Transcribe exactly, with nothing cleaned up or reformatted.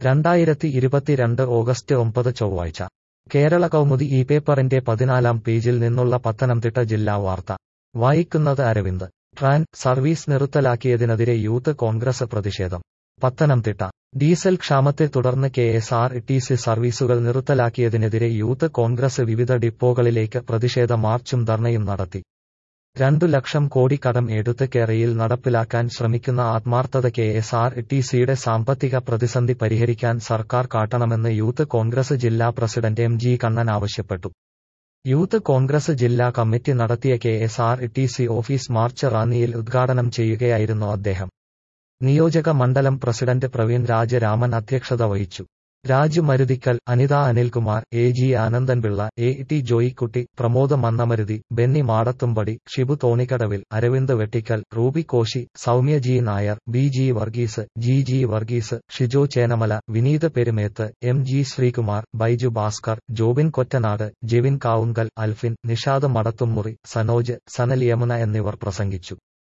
രണ്ടായിരത്തി ഇരുപത്തിരണ്ട് ഓഗസ്റ്റ് ഒമ്പത് ചൊവ്വാഴ്ച കേരള കൗമുദി ഈ പേപ്പറിന്റെ പതിനാലാം പേജിൽ നിന്നുള്ള പത്തനംതിട്ട ജില്ലാ വാർത്ത വായിക്കുന്നത് അരവിന്ദ്. ട്രാൻ സർവീസ് നിർത്തലാക്കിയതിനെതിരെ യൂത്ത് കോൺഗ്രസ് പ്രതിഷേധം. പത്തനംതിട്ട ഡീസൽ ക്ഷാമത്തെ തുടർന്ന് K S R T C സർവീസുകൾ നിർത്തലാക്കിയതിനെതിരെ യൂത്ത് കോൺഗ്രസ് വിവിധ ഡിപ്പോകളിലേക്ക് പ്രതിഷേധ മാർച്ചും ധർണയും നടത്തി. രണ്ടു ലക്ഷം കോടി കടം എടുത്ത് കേരയിൽ നടപ്പിലാക്കാൻ ശ്രമിക്കുന്ന ആത്മാർത്ഥത കെ എസ് ആർ ടി സിയുടെ സാമ്പത്തിക പ്രതിസന്ധി പരിഹരിക്കാൻ സർക്കാർ കാട്ടണമെന്ന് യൂത്ത് കോൺഗ്രസ് ജില്ലാ പ്രസിഡന്റ് എം ജി കണ്ണൻ ആവശ്യപ്പെട്ടു. യൂത്ത് കോൺഗ്രസ് ജില്ലാ കമ്മിറ്റി നടത്തിയ K S R T C office march റാന്നിയിൽ ഉദ്ഘാടനം ചെയ്യുകയായിരുന്നു അദ്ദേഹം. നിയോജക മണ്ഡലം പ്രസിഡന്റ് പ്രവീൺ രാജരാമൻ അധ്യക്ഷത വഹിച്ചു. Raju Maruthikkal, Anitha Anilkumar, A G Anandanpillai, A T Joykutty, Pramod Mannamaruthi, Benny Madathumpadi, Shibu Thonikkadavil, Aravind Vettikkal, Ruby Koshy, Soumya G Nair, B G Varghese, G G Varghese, Shijo Chenamala, Vineeth Perumeth, M G Sreekumar, Baiju Bhaskar, Jobin Kottanad, Jevin Kavunkal, Alfin, Nishad Madathummuri, Sanoj, Sanal Yamuna എന്നിവർ പ്രസംഗിച്ചു.